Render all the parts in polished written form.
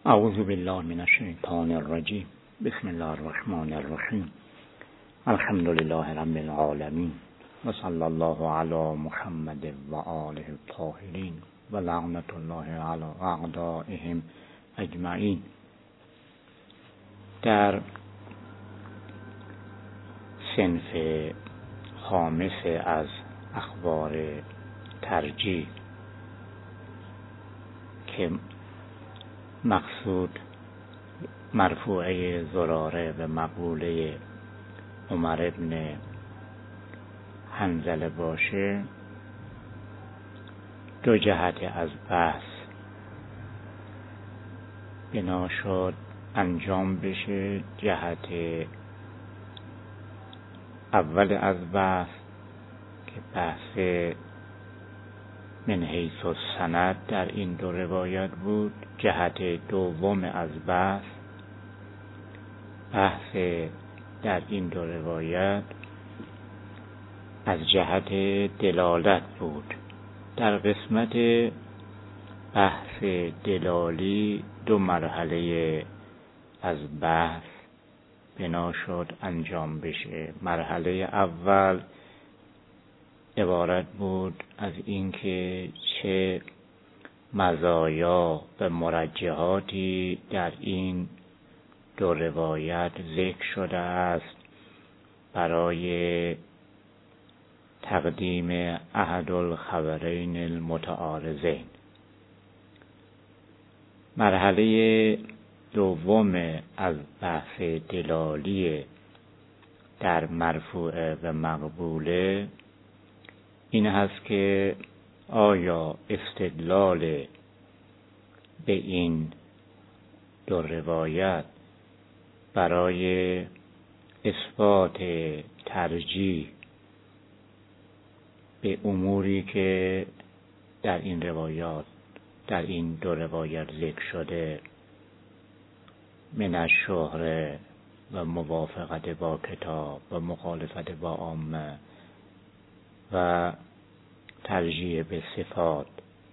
اعوذ بالله من الشیطان الرجیم. بسم الله الرحمن الرحیم. الحمد لله رب العالمین و صلی الله علی محمد و آله الطاهرین و لعنت الله علی اعدائهم اجمعین. در صنف خامس از اخبار ترجیح که مقصود مرفوعه زراره و مقبوله عمر ابن حنظله باشه، دو جهت از بحث بنا شد انجام بشه. جهت اول از بحث که بحث من حیث السند در این دو روایت بود. جهت دوم از بحث در این دو روایت از جهت دلالت بود. در قسمت بحث دلالی دو مرحله از بحث بنا شد انجام بشه. مرحله اول عبارت بود از اینکه چه مزایا و مرجحاتی در این دو روایت ذکر شده است برای تقدیم احد الخبرین المتعارضین. مرحله دوم از بحث دلالی در مرفوعه و مقبوله این هست که آیا استدلال به این دو روایت برای اثبات ترجیح به اموری که در این دو روایت ذکر شده من الشهره و موافقت با کتاب و مخالفت با عامه و ترجیح به صفات،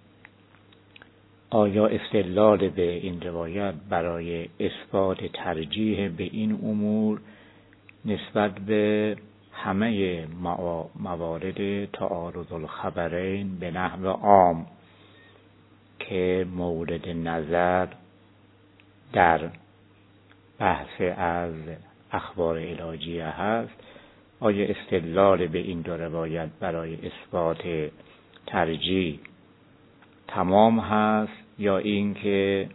آیا استدلال به این روایت برای اثبات ترجیح به این امور نسبت به همه موارد تعارض الخبرین به نحو عام که مورد نظر در بحث از اخبار علاجیه هست، آیا استدلال به این دو روایت برای اثبات ترجیح تمام هست یا اینکه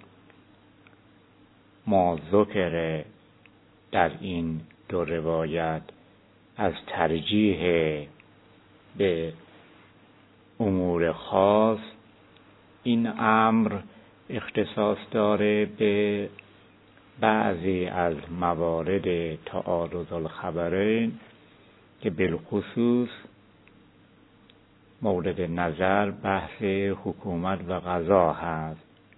ما ذکر در این دو روایت از ترجیح به امور خاص این امر اختصاص داره به بعضی از موارد تعارض الخبرین که بالخصوص مورد نظر بحث حکومت و قضا هست.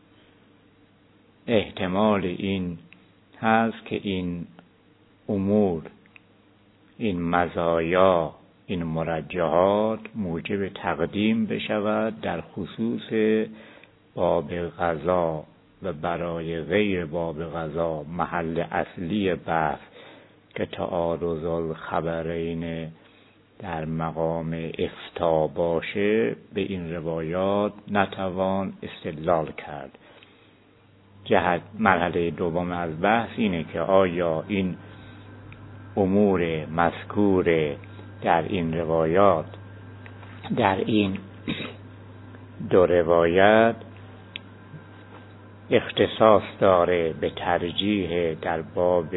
احتمال این هست که این امور، این مزایا، این مرجحات موجب تقدیم بشود در خصوص باب قضا و برای غیر باب قضا محل اصلی بحث که تعارض الخبرین در مقام افتاء باشه به این روایات نتوان استدلال کرد. مرحله دوم از بحث اینه که آیا این امور مذکور در این روایات در این دو روایت اختصاص داره به ترجیح در باب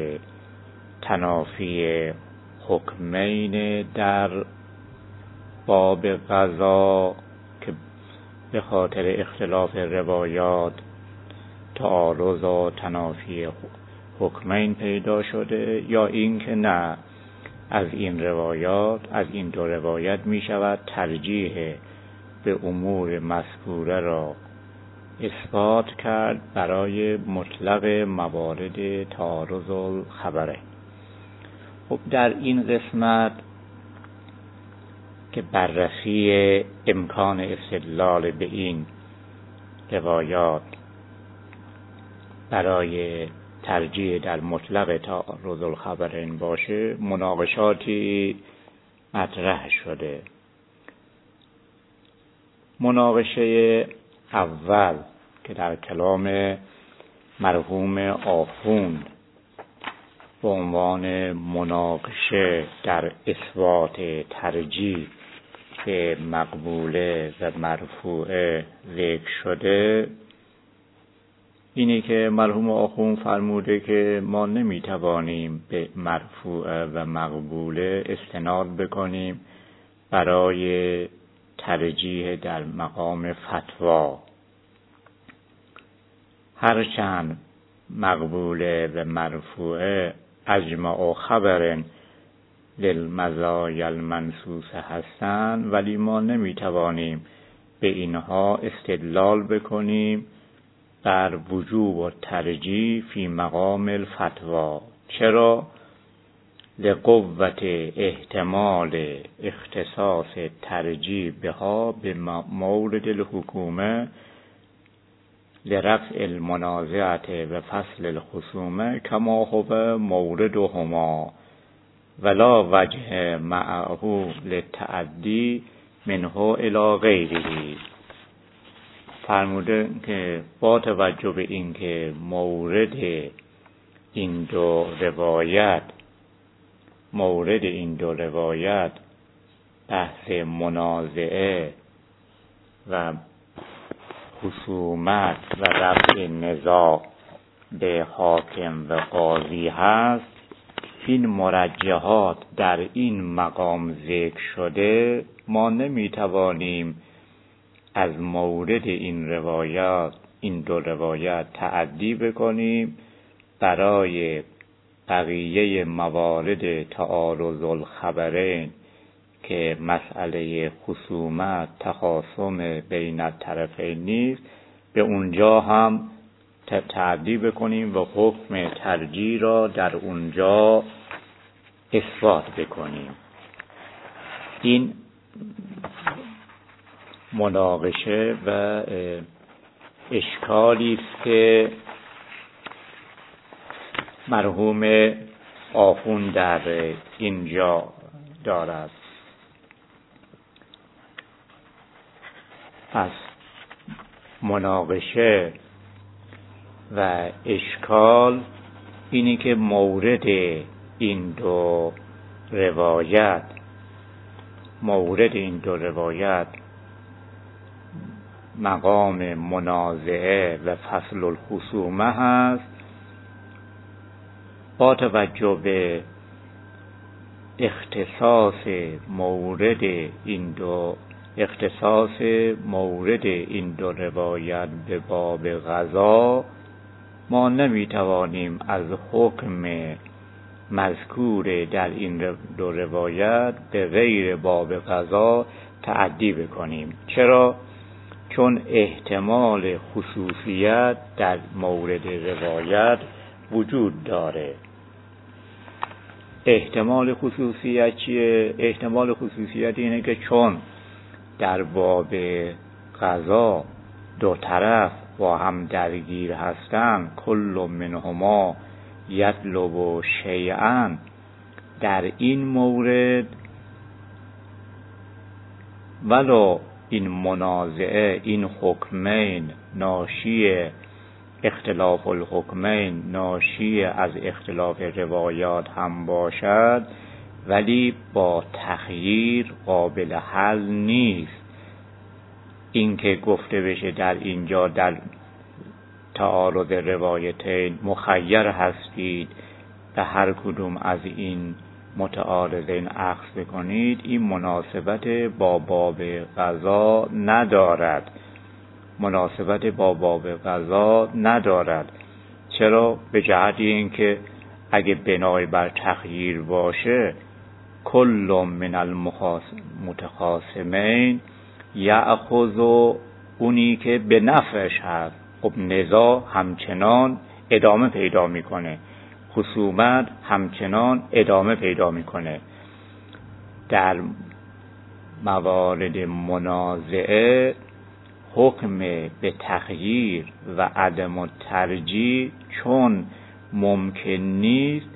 تنافی حکمین در باب قضا که به خاطر اختلاف روایات تعارض و تنافی حکمین پیدا شده، یا اینکه نه، از این دو روایت می شود ترجیح به امور مذکوره را اثبات کرد برای مطلق موارد تعارض الخبرین. خب در این قسمت که بررسی امکان استدلال به این روایات برای ترجیح در مطلق تعارض الخبرین باشه، مناقشاتی مطرح شده. مناقشه اول که در کلام مرحوم آخوند به عنوان مناقشه در اثبات ترجیح به مقبوله و مرفوعه ذکر شده، اینی که مرحوم آخوند فرموده که ما نمیتوانیم به مرفوعه و مقبوله استناد بکنیم برای ترجیح در مقام فتوا، هرچند مقبوله و مرفوعه اجمع خبر للمزایا المنصوصه هستند، ولی ما نمیتوانیم به اینها استدلال بکنیم بر وجوب و ترجیح فی مقام الفتوا. چرا؟ لقوت احتمال اختصاص ترجیح بها به مورد الحکومه لرفع المنازعه و فصل الخصومه کما هو موردهما ولا وجه معه للتعدی منه الی غیره. فرموده که با توجه به اینکه مورد این دو روایت بحث منازعه و خصومت و رفع نزاع به حاکم و قاضی هست، این مرجحات در این مقام ذکر شده، ما نمیتوانیم از مورد این دو روایت تعدی بکنیم برای بقیه موارد تعارض الخبرین که مسئله خصومت تخاصم بین الطرفین نیست، به اونجا هم تعدی بکنیم و حکم ترجیح را در اونجا اثبات بکنیم. این مناقشه و اشکالی است که مرحوم آخوند در اینجا دارد. پس مناقشه و اشکال اینی که مورد این دو روایت مقام منازعه و فصل الخصومه هست، با توجه به اختصاص مورد این دو روایت به باب قضا، ما نمیتوانیم از حکم مذکور در این دو روایت به غیر باب قضا تعدی بکنیم. چرا؟ چون احتمال خصوصیت در مورد روایت وجود داره. احتمال خصوصیت چیه؟ احتمال خصوصیت اینه که چون در باب قضا دو طرف با هم درگیر هستن، کل منهما یطلب شیئا، در این مورد ولو این منازعه، این حکمین ناشی اختلاف الحکمین ناشی از اختلاف روایات هم باشد، ولی با تخییر قابل حل نیست. این که گفته بشه در اینجا در تعارض روایتین مخیر هستید به هر کدوم از این متعارضین اخذ کنید، این مناسبت با باب قضا ندارد. چرا؟ به جهت اینکه اگه بنای بر تخییر باشه، کل من المتخاصمین یأخذ اونی که به نفعش هست. خب نزاع همچنان ادامه پیدا میکنه، خصومت همچنان ادامه پیدا میکنه. در موارد منازعه حکم به تغییر و عدم الترجیح چون ممکن نیست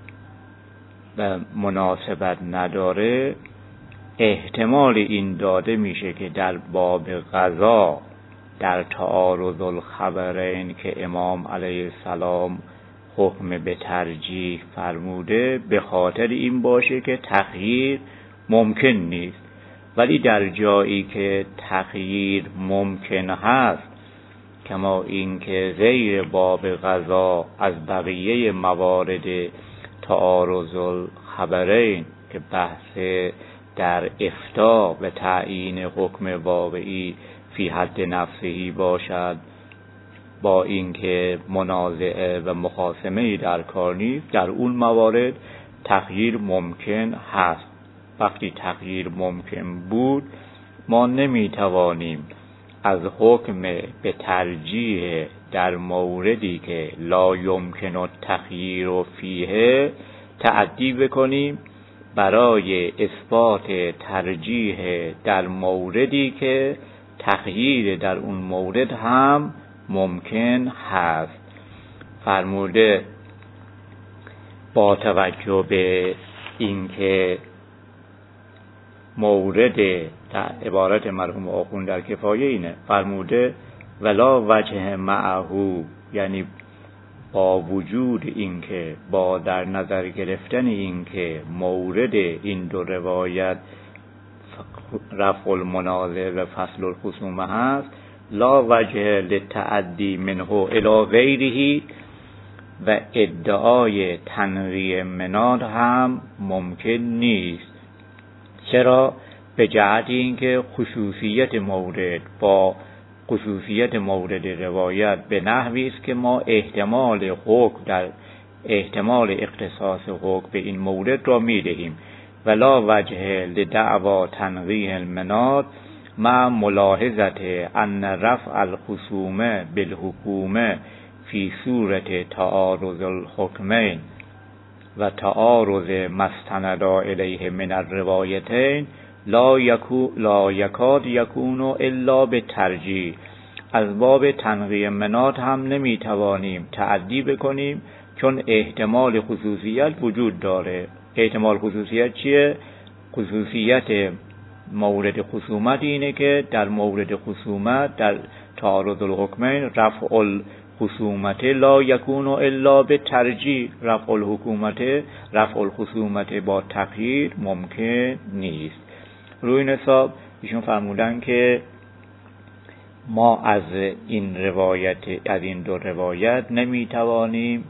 و مناسبت نداره، احتمال این داده میشه که در باب قضا در تعارض الخبرین که امام علیه السلام حکم به ترجیح فرموده به خاطر این باشه که تغییر ممکن نیست. ولی در جایی که تغییر ممکن هست، کما این که غیر باب قضا از بقیه موارد تعارض الخبرین که بحث در افتاء و تعیین حکم واقعی فی حد نفسهی باشد، با اینکه منازعه و مخاصمه در کار نیست، در اون موارد تغییر ممکن هست. وقتی تغییر ممکن بود، ما نمیتوانیم از حکم به ترجیح در موردی که لا یمکن التغییر فیه تعدی بکنیم برای اثبات ترجیح در موردی که تغییر در اون مورد هم ممکن هست. فرموده با توجه به اینکه مورد در عبارت مرحوم آخوند در کفایه اینه، فرموده ولا وجه معه، یعنی با وجود اینکه با در نظر گرفتن اینکه مورد این دو روایت رفع المنازع و فصل الخصومه هست، لا وجه للتعدی منه الی غیره و ادعای تنقیه مناد هم ممکن نیست. چرا؟ به جهت اینکه خصوصیت مورد با خصوصیت مورد روایت به نحوی است که ما احتمال اختصاص حکم به این مورد را می‌دهیم. ولا وجه لدعوا تنقیه المناد مع ملاحظت ان رفع الخصومه بالحکومه فی صورت تعارض الحکمین و تعارض ما استندا الیه من الروایتین لا یکاد یکون الا به ترجیح. از باب تنقیه مناد هم نمیتوانیم تعدی بکنیم چون احتمال خصوصیت وجود داره. احتمال خصوصیت چیه؟ خصوصیت مورد خصومت اینه که در مورد خصومت در تعارض الحکمین رفع الخصومت لا یکون الا به ترجیح. رفع الخصومت با تغییر ممکن نیست. روی این حساب ایشون فرمودن که ما از این دو روایت نمیتوانیم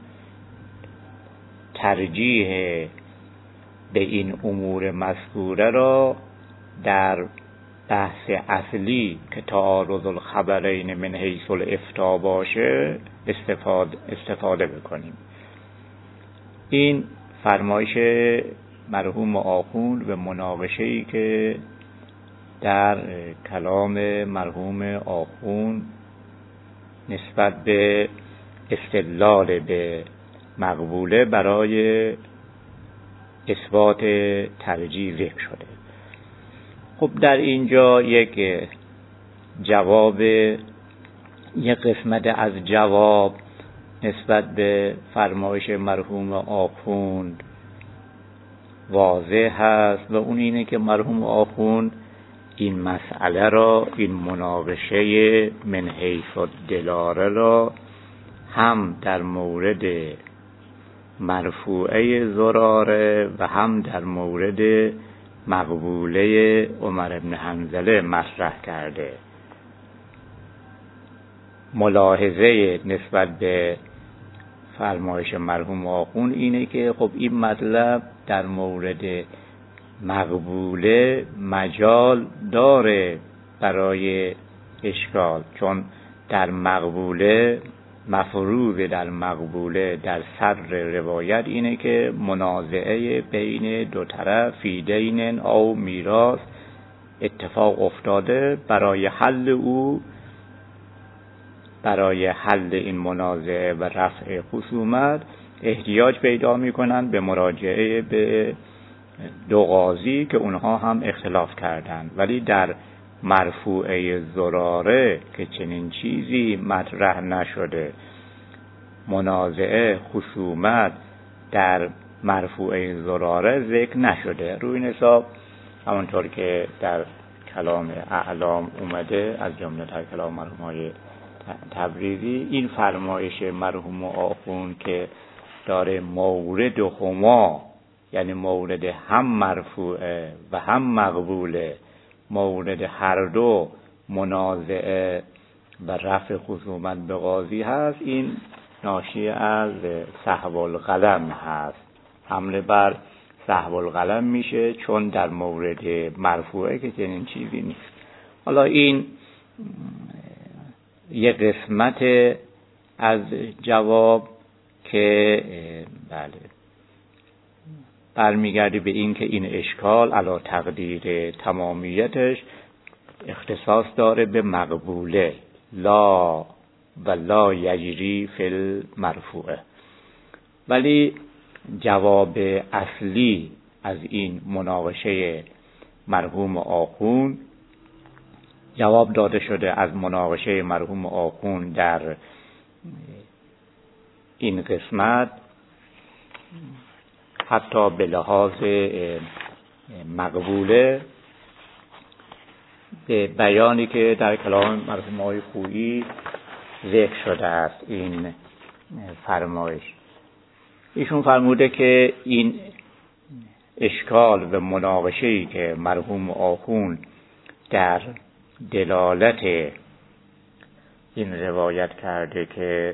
ترجیح به این امور مذکوره را در بحث اصلی که تعارض الخبرین من حیث الافتاء باشه استفاده بکنیم. این فرمایش مرحوم آخوند و مناقشه‌ای که در کلام مرحوم آخوند نسبت به استدلال به مقبوله برای اثبات ترجیح ذکر شده. خب در اینجا یک قسمت از جواب نسبت به فرمایش مرحوم آخوند واضح هست و اون اینه که مرحوم آخوند این مسئله را، این مناقشه من حیث الدلاله را هم در مورد مرفوعه زراره و هم در مورد مقبوله عمر بن حنظله مطرح کرده. ملاحظه نسبت به فرمایش مرحوم آخوند اینه که خب این مطلب در مورد مقبوله مجال داره برای اشکال، چون در مقبوله مفروض در مقبوله در صدر روایت اینه که منازعه بین دو طرف فی دین او میراث اتفاق افتاده، برای حل این منازعه و رفع خصومت احتیاج پیدا میکنن به مراجعه به دو قاضی که اونها هم اختلاف کردند. ولی در مرفوعه زراره که چنین چیزی مطرح نشده، منازعه خصومت در مرفوعه زراره ذکر نشده. روی این حساب همونطور که در کلام اعلام اومده از جمله در کلام مرحومای تبریزی، این فرمایش مرحوم آخوند که داره مورد هما، یعنی مورد هم مرفوعه و هم مقبوله، مورد هر دو منازعه و رفع خصومت به قاضی هست، این ناشی از سهو القلم هست. حمله بر سهو القلم میشه چون در مورد مرفوعه که چنین چیزی نیست. حالا این یه قسمت از جواب که بله برمیگرده به این که این اشکال علی تقدیر تمامیتش اختصاص داره به مقبوله، لا و لا یجری فی المرفوعه. ولی جواب اصلی از این مناقشه مرحوم آخوند، جواب داده شده از مناقشه مرحوم آخوند در این قسمت، حتی به لحاظ مقبوله به بیانی که در کلام مرحوم آقای خویی ذکر شده است. این فرمایش ایشون فرموده که این اشکال و مناقشه‌ای که مرحوم آخوند در دلالت این روایت کرده که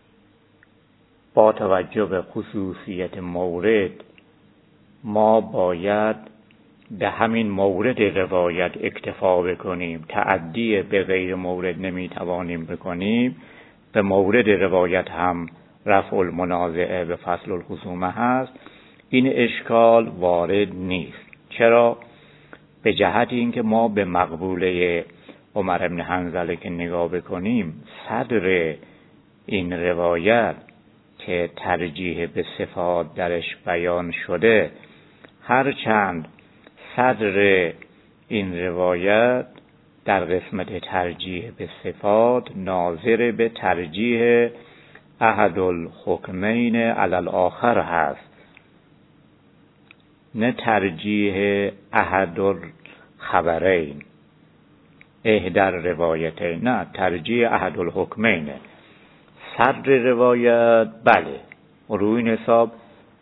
با توجه به خصوصیت مورد ما باید به همین مورد روایت اکتفا بکنیم، تعدی به غیر مورد نمیتوانیم بکنیم، به مورد روایت هم رفع المنازعه به فصل الخصومه هست، این اشکال وارد نیست. چرا؟ به جهت اینکه ما به مقبوله عمر بن حنظله که نگاه بکنیم، صدر این روایت که ترجیح به صفات درش بیان شده، هرچند صدر این روایت در قسمت ترجیح به صفات ناظر به ترجیح احد الحکمین علی الاخر هست، نه ترجیح احد الخبرین احدر روایتین، نه ترجیح احد الحکمین. صدر روایت بله، روی این حساب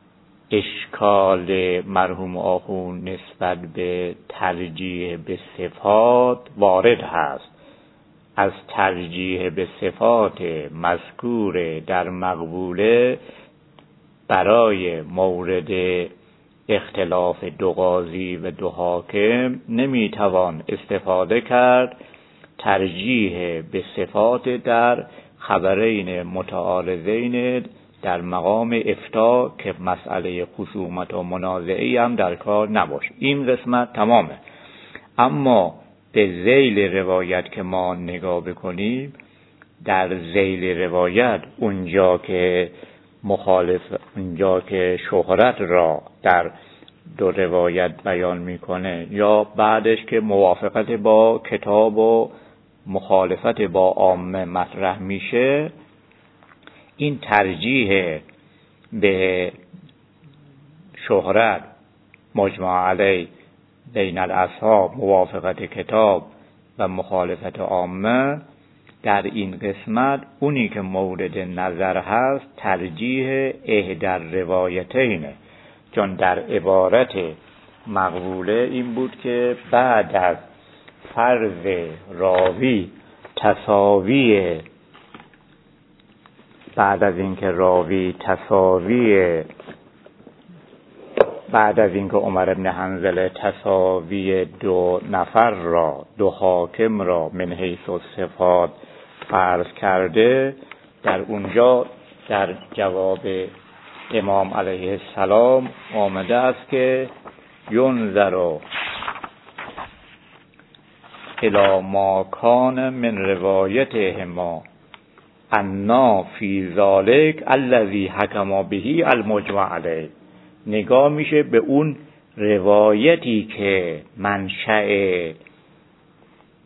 اشکال مرحوم آخوند نسبت به ترجیح به صفات وارد هست. از ترجیح به صفات مذکور در مقبوله برای مورد اختلاف دو قاضی و دو حاکم نمیتوان استفاده کرد ترجیح به صفات در خبرین متعارضین در مقام افتا که مسئله خصومت و منازعه هم در کار نباشه. این قسمت تمامه. اما به ذیل روایت که ما نگاه بکنیم، در ذیل روایت اونجا که شهرت را در دو روایت بیان میکنه یا بعدش که موافقت با کتاب و مخالفت با عامه مطرح میشه، این ترجیح به شهرت مجمع علیه بین الاصحاب، موافقت کتاب و مخالفت عامه، در این قسمت اونی که مورد نظر هست ترجیح احدر روایتینه، چون در عبارت مقبوله این بود که بعد از فرض راوی تساوی، بعد از اینکه عمر بن حنظله تساوی دو نفر را، دو حاکم را من حیث الصفات فرض کرده، در اونجا در جواب امام علیه السلام آمده است که ینظر الی ما کان من روایتهما انا فی ذلک الذی حکم به المجمع علیه. نگاه میشه به اون روایتی که منشأ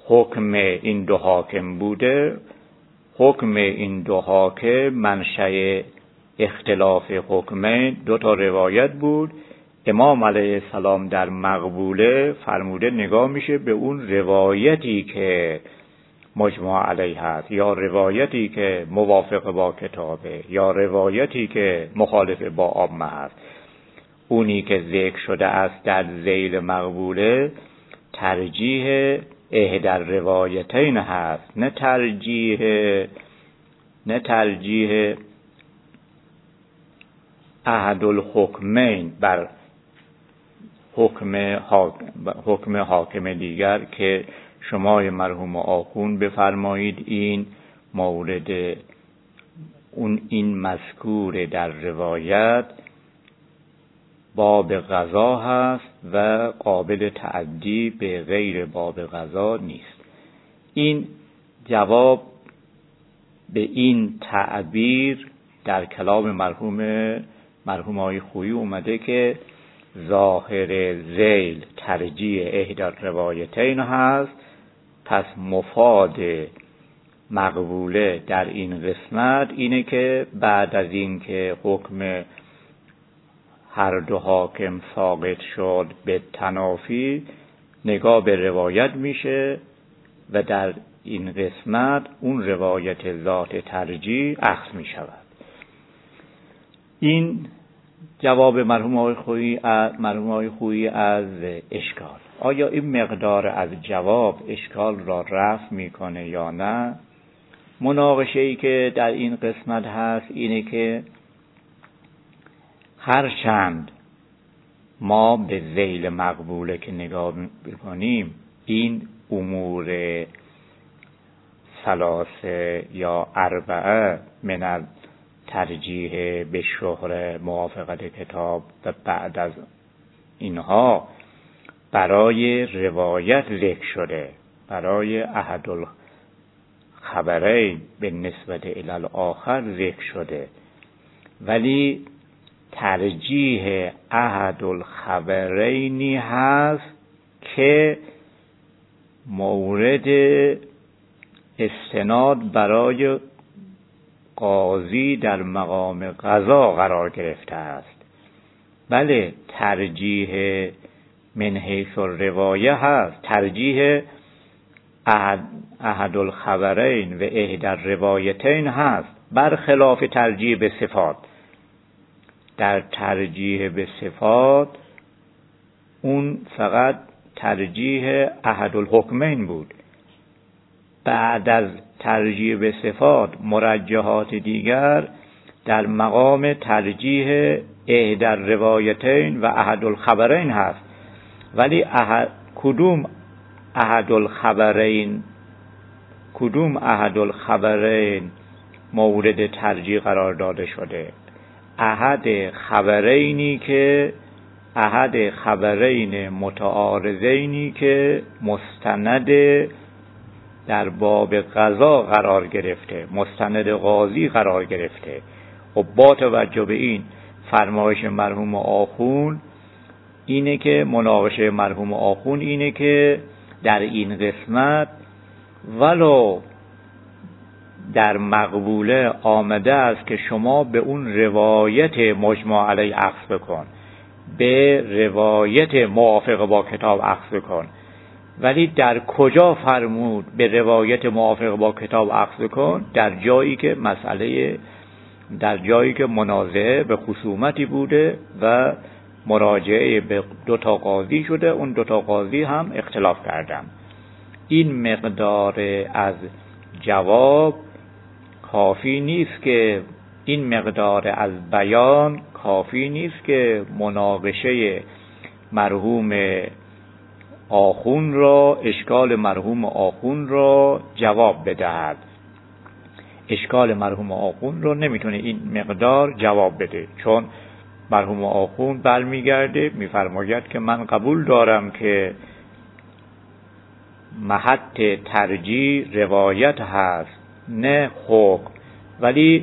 حکم این دو حاکم بوده. حکم این دو حاکم منشأ اختلاف حکمین دو تا روایت بود. امام علیه السلام در مقبوله فرموده نگاه میشه به اون روایتی که مجمع علیه هست، یا روایتی که موافق با کتابه، یا روایتی که مخالف با عامه هست. اونی که ذکر شده است در ذیل مقبوله ترجیح احدی الروایتین هست، نه ترجیح احد الحکمین بر حکم حاکم دیگر که شما مرحوم آخوند بفرمایید این مورد این مذکور در روایت باب قضا هست و قابل تعدی به غیر باب قضا نیست. این جواب به این تعبیر در کلام مرحوم آقای خویی اومده که ظاهر ذیل ترجیح احدی الروایتین هست. پس مفاد مقبوله در این قسمت اینه که بعد از این که حکم هر دو حاکم ساقط شد به تنافی، نگاه به روایت میشه و در این قسمت اون روایت ذات ترجیح اخذ می شود. این جواب مرحوم آقای خویی از اشکال. آیا این مقدار از جواب اشکال را رفع میکنه یا نه؟ مناقشه‌ای که در این قسمت هست اینه که هرچند ما به ذیل مقبوله که نگاه بکنیم این امور ثلاثه یا اربعه من ترجیح به شهر موافقت کتاب و بعد از اینها برای روایت ذکر شده، برای احد الخبرین به نسبت الی الاخر ذکر شده، ولی ترجیح احد الخبرینی هست که مورد استناد برای قاضی در مقام قضا قرار گرفته است. بله، ترجیح من حیث الروایه هست، ترجیح احد الخبرین و احدی الروایتین هست، برخلاف ترجیح به صفات. در ترجیح به صفات اون فقط ترجیح احد الحکمین بود. بعد از ترجیح به صفات مرجحات دیگر در مقام ترجیح احدی الروایتین و احد الخبرین هست، ولی کدوم احد الخبرین مورد ترجیح قرار داده شده؟ احد خبرین متعارضینی که مستند در باب قضا قرار گرفته، مستند قاضی قرار گرفته. و با توجه به این فرمایش مرحوم آخوند اینه که مناقشه مرحوم آخوند اینه که در این قسمت ولو در مقبوله آمده است که شما به اون روایت مجمع علیه اخذ بکن، به روایت موافق با کتاب اخذ کن، ولی در کجا فرمود به روایت موافق با کتاب اخذ کن؟ در جایی که منازعه به خصومتی بوده و مراجعه به دو تا قاضی شده، اون دو تا قاضی هم اختلاف کردن. این مقدار از جواب کافی نیست که بیان کافی نیست که مناقشه مرحوم آخوند را، اشکال مرحوم آخوند را جواب بدهد. اشکال مرحوم آخوند را نمیتونه این مقدار جواب بده، چون مرحوم آخوند برمیگرده میفرماید که من قبول دارم که محط ترجیح روایت هست نه حکم، ولی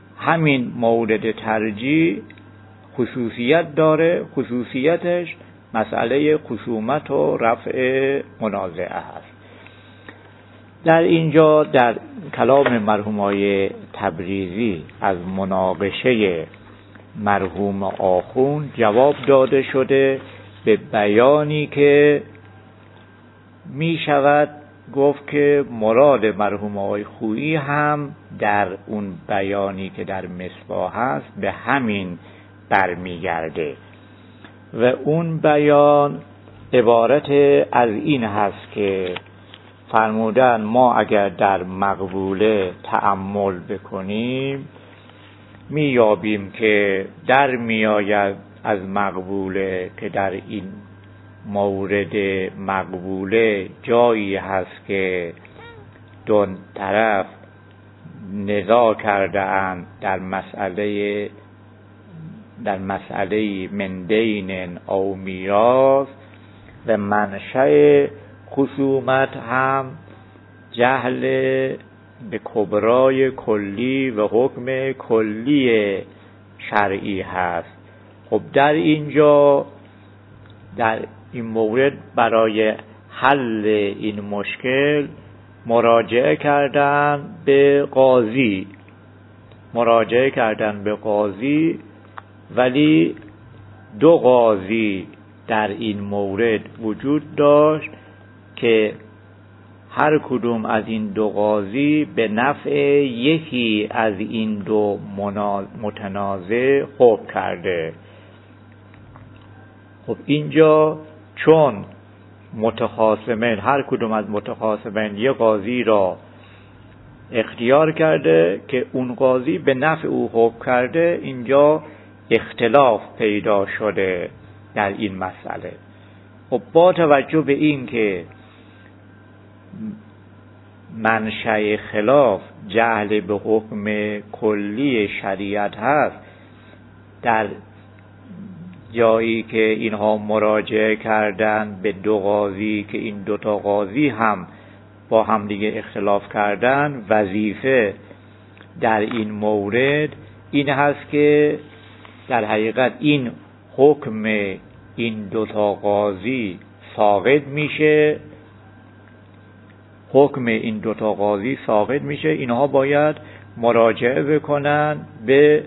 همین مورد ترجیح خصوصیت داره. خصوصیتش مسئله خصومت و رفع منازعه است. در اینجا در کلام مرحومای تبریزی از مناقشه مرحوم آخوند جواب داده شده به بیانی که می شود گفت که مراد مرحوم آقای خویی هم در اون بیانی که در مصباح هست به همین برمیگرده و اون بیان عبارت از این هست که فرمودن ما اگر در مقبوله تأمل بکنیم میابیم که در میآید از مقبوله که در این مورد مقبوله جایی هست که دو طرف نزاع کرده اند در مسئله من دین او میراث و منشأ خصومت هم جهل به کبرای کلی و حکم کلی شرعی هست. خب در اینجا در این مورد برای حل این مشکل مراجعه کردن به قاضی ولی دو قاضی در این مورد وجود داشت که هر کدوم از این دو قاضی به نفع یکی از این دو متنازع حکم کرده. خب اینجا چون متخاصمین هر کدوم از متخاصمین یک قاضی را اختیار کرده که اون قاضی به نفع او حکم کرده، اینجا اختلاف پیدا شده در این مسئله. خب با توجه به این که منشأ خلاف جهل به حکم کلی شریعت هست، در جایی که اینها مراجعه کردن به دو قاضی که این دوتا قاضی هم با هم دیگه اختلاف کردن، وظیفه در این مورد این هست که در حقیقت این حکم این دوتا قاضی ساقط میشه، اینها باید مراجعه بکنن به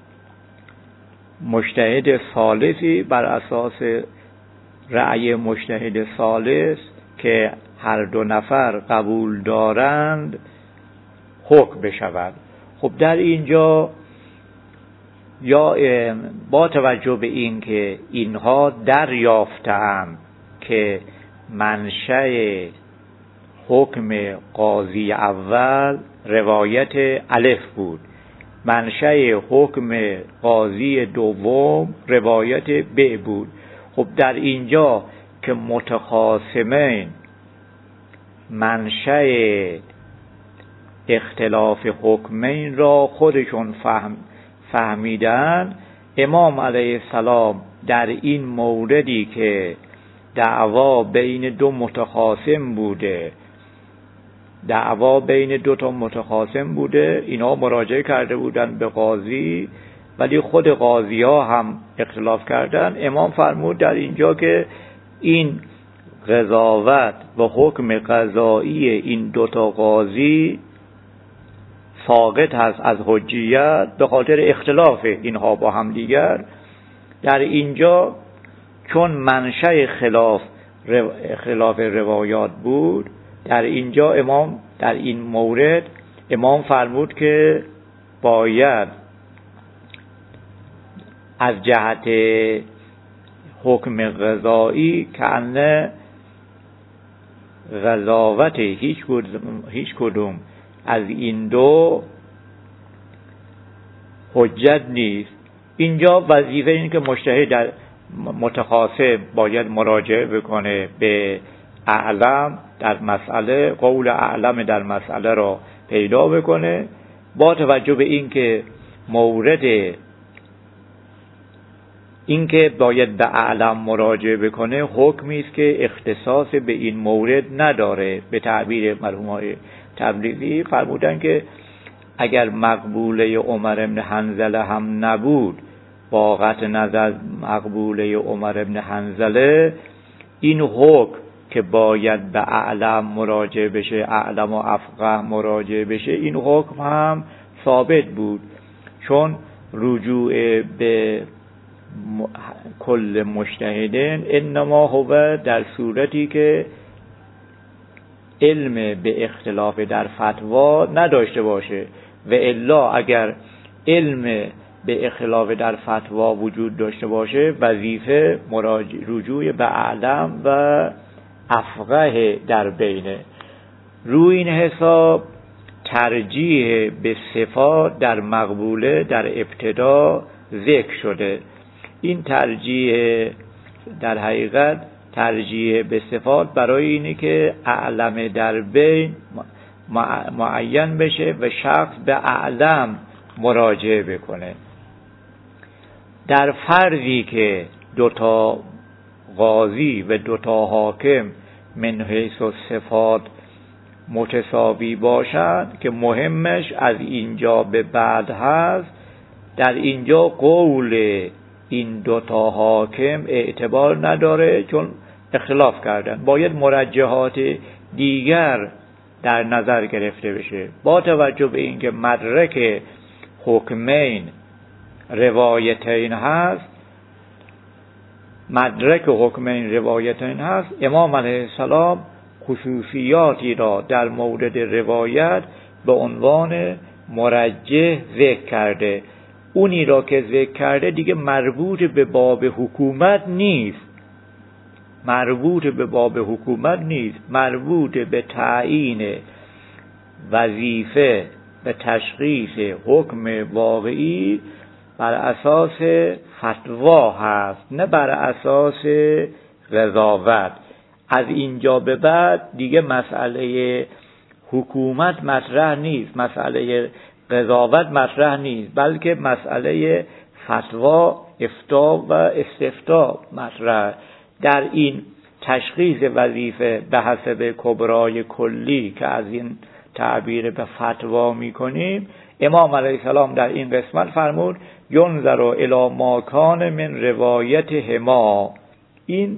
مجتهد ثالثی بر اساس رأی مجتهد ثالث که هر دو نفر قبول دارند حکم بشود. خب در اینجا یا با توجه به این که اینها دریافتند که منشأ حکم قاضی اول روایت الف بود، منشأ حکم قاضی دوم روایت ب بود. خب در اینجا که متخاصمین منشأ اختلاف حکمین را خودشون فهمیدن، امام علیه السلام در این موردی که دعوا بین دو تا متخاصم بوده، اینا مراجعه کرده بودن به قاضی ولی خود قاضی ها هم اختلاف کردن. امام فرمود در اینجا که این قضاوت و حکم قضایی این دوتا قاضی ساقط هست از حجیت به خاطر اختلاف اینها با هم دیگر. در اینجا چون منشأ خلاف روایات بود، در اینجا امام در این مورد امام فرمود که باید از جهت حکم قضایی که انه قضاوت هیچ کدوم از این دو حجت نیست. اینجا وظیفه این که مجتهد در متخاصم باید مراجعه بکنه به اعلم در مسئله، قول اعلم در مسئله را پیدا بکنه، با توجه به این که مورد این که باید به اعلم مراجعه بکنه حکمی است که اختصاص به این مورد نداره. به تعبیر مرحومای تبریزی فرمودن که اگر مقبوله عمر بن حنظله هم نبود با قطع نظر مقبوله عمر ابن حنظله، این حکم که باید به اعلم مراجعه بشه، اعلم و افقه مراجعه بشه، این حکم هم ثابت بود، چون رجوع به کل مجتهدین انما هو در صورتی که علم به اختلاف در فتوا نداشته باشه، و الا اگر علم به اختلاف در فتوا وجود داشته باشه وظیفه رجوع به اعلم و افقه در بینه. روی این حساب ترجیح به صفات در مقبوله در ابتدا ذکر شده. این ترجیح در حقیقت ترجیح به صفات برای اینه که اعلم در بین معین بشه و شخص به اعلم مراجعه بکنه. در فرضی که دوتا قاضی و دوتا حاکم من حیث الصفات متساوی باشند که مهمش از اینجا به بعد هست، در اینجا قول این دوتا حاکم اعتبار نداره چون اختلاف کردن، باید مرجحات دیگر در نظر گرفته بشه. با توجه به اینکه مدرک حکمین روایتین هست، امام علیه السلام خصوصیاتی را در مورد روایت به عنوان مرجح ذکر کرده. اونی را که ذکر کرده دیگه مربوط به باب حکومت نیست، مربوط به تعیین وظیفه و تشخیص حکم واقعی بر اساس فتوا هست، نه بر اساس قضاوت. از اینجا به بعد دیگه مسئله حکومت مطرح نیست، مسئله قضاوت مطرح نیست، بلکه مسئله فتوا، افتاء و استفتاء مطرح. در این تشخیص وظیفه به حسب کبرای کلی که از این تعبیر به فتوا میکنیم، امام علیه السلام در این قسمت فرمود ینظر الی ما کان من روایت هما. این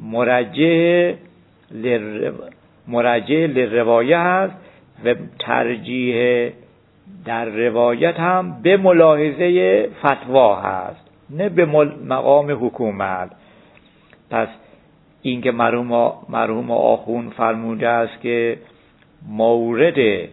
مرجع للروایه هست و ترجیح در روایت هم به ملاحظه فتوا هست، نه به مقام حکومت. پس این که مرحوم آخوند فرموده است که مورد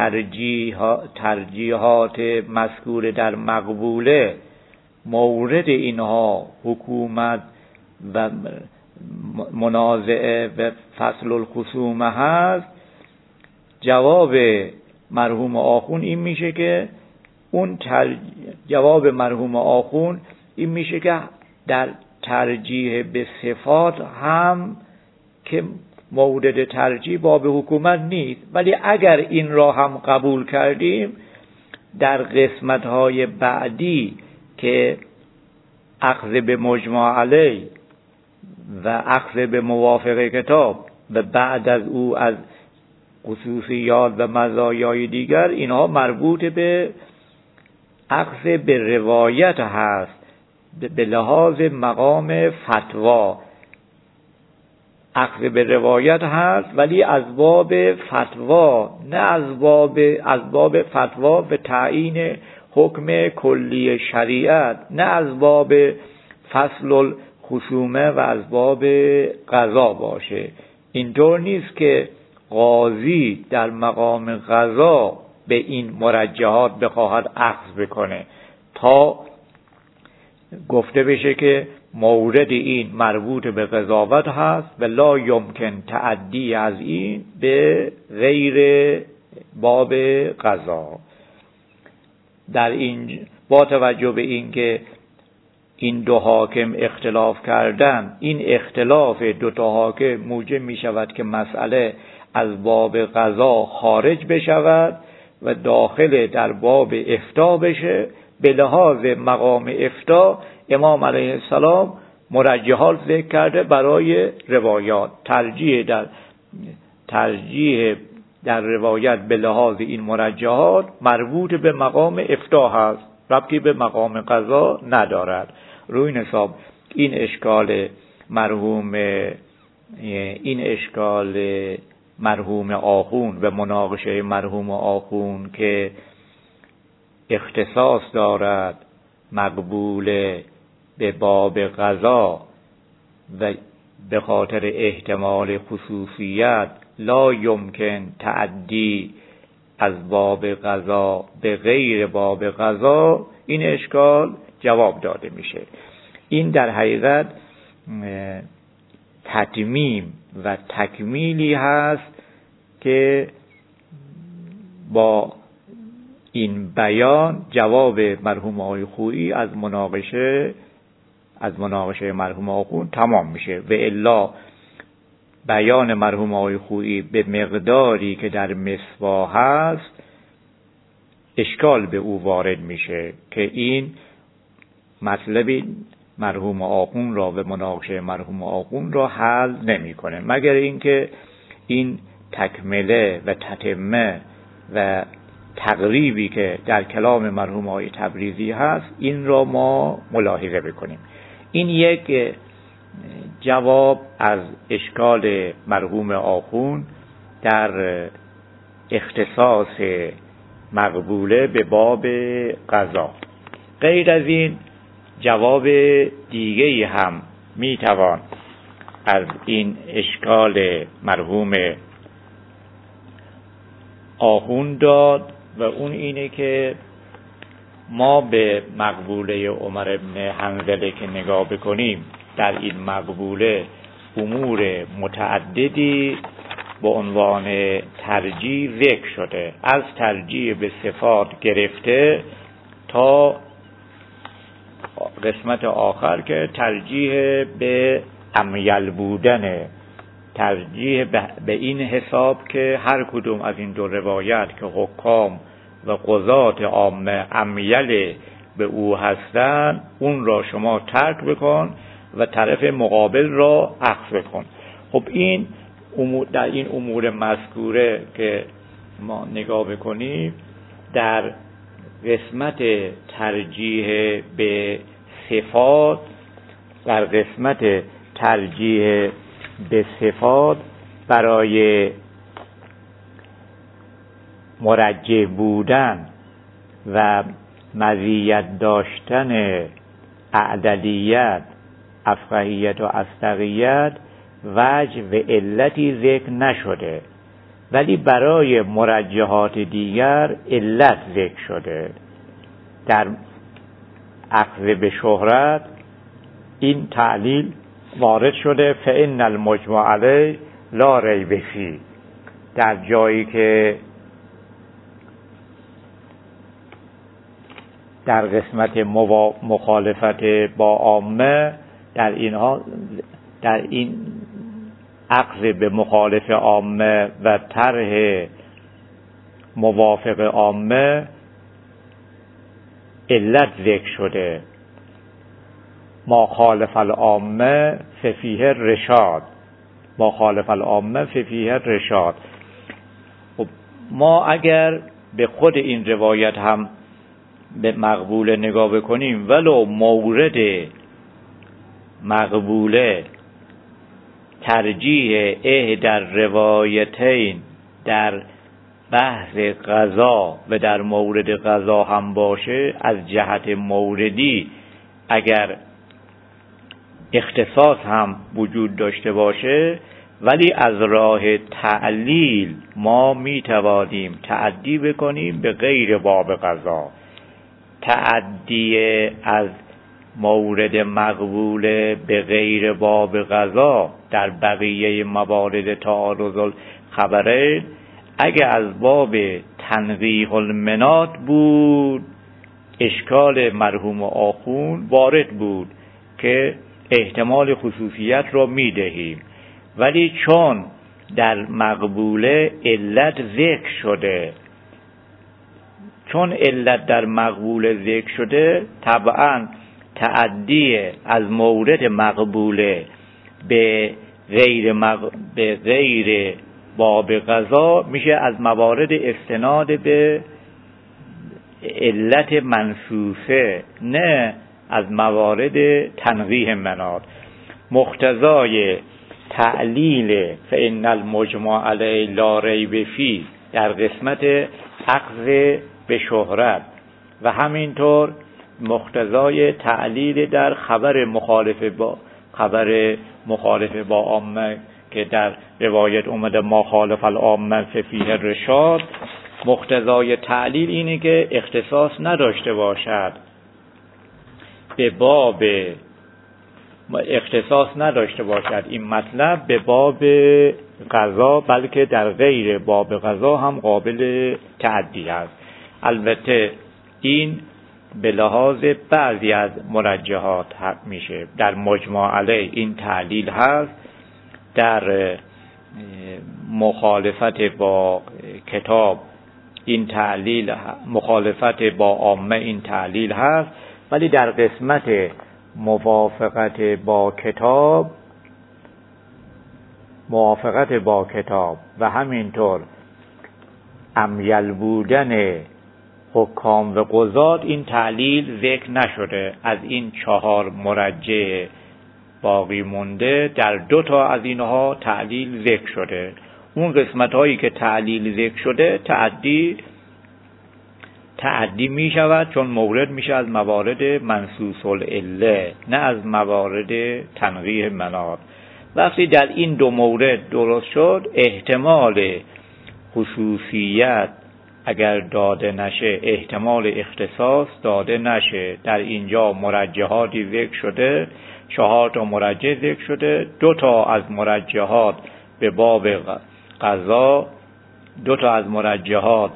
ترجیحات مذکور در مقبوله، مورد اینها حکومت و منازعه و فصل الخصومه هست، جواب مرحوم آخوند این میشه که در ترجیح به صفات هم که مورد ترجیح باب حکومت نیست، ولی اگر این را هم قبول کردیم در قسمت‌های بعدی که اخذ به مجمع علیه و اخذ به موافق کتاب و بعد از او از خصوصیات و مزایای دیگر، اینها مربوط به اخذ به روایت هست، به لحاظ مقام فتوا اخذ به روایت هست، ولی از باب فتوا، نه از باب فتوا به تعیین حکم کلی شریعت، نه از باب فصل الخصومه و از باب قضا باشه. اینطور نیست که قاضی در مقام قضا به این مرجحات بخواهد اخذ بکنه تا گفته بشه که مورد این مربوط به قضاوت هست و لا یمکن تعدی از این به غیر باب قضا. در این با توجه به این که این دو حاکم اختلاف کردن، این اختلاف دو تا حاکم موجب می شود که مسئله از باب قضا خارج بشود و داخل در باب افتاء بشه. به لحاظ مقام افتاء امام علیه السلام مرجحات ذکر کرده برای روایات. ترجیح در روایت به لحاظ این مرجحات مربوط به مقام افتاء هست، ربطی به مقام قضا ندارد. روی این حساب این اشکال مرحوم آخوند و مناقشه مرحوم آخوند که اختصاص دارد مقبول به باب قضا و به خاطر احتمال خصوصیت لا یمکن تعدی از باب قضا به غیر باب قضا، این اشکال جواب داده میشه. این در حقیقت تتمیم و تکمیلی هست که با این بیان جواب مرحوم آقای خویی از مناقشه مرحوم آخوند تمام میشه. و الا بیان مرحوم آقای خویی به مقداری که در مصباح هست اشکال به او وارد میشه که این مطلب مرحوم آخوند را و مناقشه مرحوم آخوند را حل نمیکنه، مگر اینکه این تکمله و تتمه و تقریبی که در کلام مرحوم آقای تبریزی هست این را ما ملاحظه بکنیم. این یک جواب از اشکال مرحوم آخوند در اختصاص مقبوله به باب قضا. غیر از این جواب دیگه‌ای هم میتوان از این اشکال مرحوم آخوند داد و اون اینه که ما به مقبوله عمر بن حنظله که نگاه بکنیم، در این مقبوله امور متعددی به عنوان ترجیح ذکر شده، از ترجیح به صفات گرفته تا قسمت آخر که ترجیح به امیل بودن، ترجیح به این حساب که هر کدوم از این دو روایت که حکام و قضات عامه امیل به او هستند اون را شما ترک بکن و طرف مقابل را اخذ بکن. خب این در این امور مذکوره که ما نگاه بکنیم، در قسمت ترجیح به صفات، در قسمت ترجیح به صفات برای مرجح بودن و مزیت داشتن اعدلیت، افقهیت و اصدقیت وجه و علتی ذکر نشده، ولی برای مرجحات دیگر علت ذکر شده. در اخذ به شهرت این تعلیل وارد شده، فإن المجمع علیه لا ریب فیه، در جایی که در قسمت مخالفت با عامه، در این اخذ به مخالف عامه و طرح موافق عامه علت ذکر شده، ما خالف العامه ففیه رشاد، ما خالف العامه ففیه رشاد. خب ما اگر به خود این روایت هم به مقبوله نگاه بکنیم، ولو مورد مقبوله ترجیح در روایتین در بحث قضا و در مورد قضا هم باشه، از جهت موردی اگر اختصاص هم وجود داشته باشه، ولی از راه تعلیل ما میتوانیم تعدی بکنیم به غیر باب قضا. تعدی از مورد مقبول به غیر باب قضا در بقیه موارد تعارض الخبرین اگه از باب تنقیح المنات بود، اشکال مرحوم آخوند وارد بود که احتمال خصوصیت را میدهیم، ولی چون در مقبوله علت ذکر شده، چون علت در مقبوله ذکر شده، طبعا تعدی از مورد مقبوله به غیر باب قضا میشه از موارد استناد به علت منصوصه، نه از موارد تنقیح مناد. مقتضای تعلیل فإن المجمع علیه لا ریب فیه در قسمت اخذ به شهرت و همینطور مقتضای تعلیل در خبر مخالف با عامه که در روایت اومده ما خالف العامه فیه الرشاد، مقتضای تعلیل اینه که اختصاص نداشته باشد به باب این مطلب به باب قضا، بلکه در غیر باب قضا هم قابل تعدی است. البته این به لحاظ بعضی از مرجحات میشه. در مجمع علیه این تعلیل هست، در مخالفت با کتاب این تعلیل، مخالفت با عامه این تعلیل هست، ولی در قسمت موافقت با کتاب و همینطور امیل بودن حکام و قضات این تعلیل ذکر نشده. از این 4 مرجع باقی مونده در 2 تا از اینها تعلیل ذکر شده. اون قسمت هایی که تعلیل ذکر شده تعدی می شود، چون مورد میشه از موارد منصوص العله، نه از موارد تنقیح مناد. وقتی در این 2 مورد درست شد، احتمال خصوصیت اگر داده نشه، احتمال اختصاص داده نشه. در اینجا مرجحاتی ذکر شده، 4 تا مرجح ذکر شده، 2 تا از مرجحات به باب قضا، 2 تا از مرجحات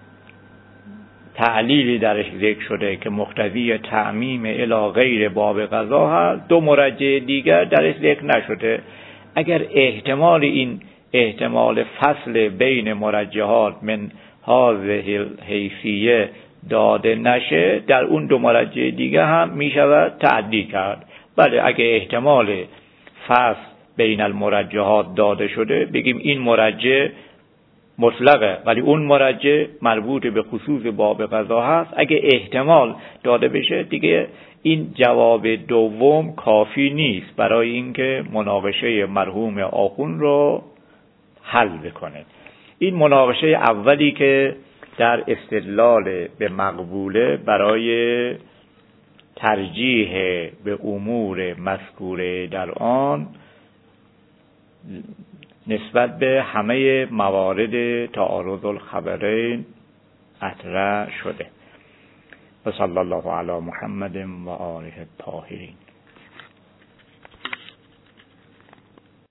تعلیلی درش ذکر شده که مقتضی تعمیم الی غیر باب قضا هست، 2 مرجح دیگر درش ذکر نشده. اگر احتمال فصل بین مرجحات من هذه الحیثیه داده نشه، در اون 2 مرجح دیگه هم می شود تعدی کرد. بله، اگه احتمال فصل بین المرجحات داده شده، بگیم این مرجح مطلقه ولی اون مرجح مربوط به خصوص باب قضا هست. اگه احتمال داده بشه دیگه این جواب دوم کافی نیست برای اینکه مناقشه مرحوم آخوند رو حل بکنه. این مناقشه اولی که در استدلال به مقبوله برای ترجیح به امور مذکوره در آن نسبت به همه موارد تعارض الخبرین اطرح شده. و صلی الله علی محمد و آله الطاهرین.